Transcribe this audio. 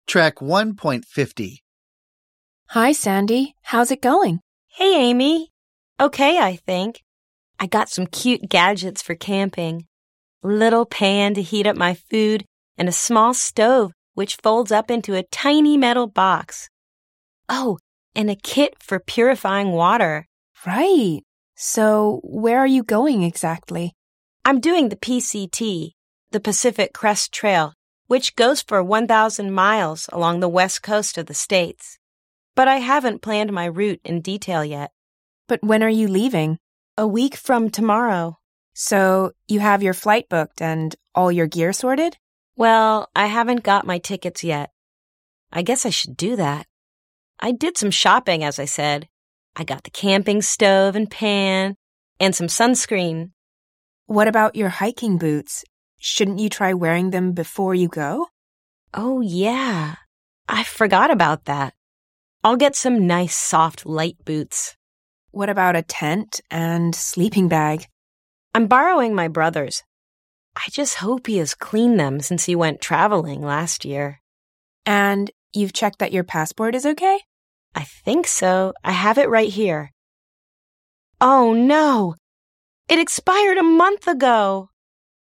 Track 1.50. Hi, Sandy. How's it going? Hey, Amy. Okay, I think. I got some cute gadgets for camping. A little pan to heat up my food and a small stove which folds up into a tiny metal box. Oh, and a kit for purifying water. Right. So, where are you going exactly? I'm doing the PCT, the Pacific Crest Trail, which goes for 1,000 miles along the west coast of the States. But I haven't planned my route in detail yet. But when are you leaving? A week from tomorrow. So, you have your flight booked and all your gear sorted? Well, I haven't got my tickets yet. I guess I should do that. I did some shopping, as I said. I got the camping stove and pan and some sunscreen. What about your hiking boots? Shouldn't you try wearing them before you go? Oh, yeah. I forgot about that. I'll get some nice, soft, light boots. What about a tent and sleeping bag? I'm borrowing my brother's. I just hope he has cleaned them since he went traveling last year. And you've checked that your passport is okay? I think so. I have it right here. Oh, no. It expired a month ago.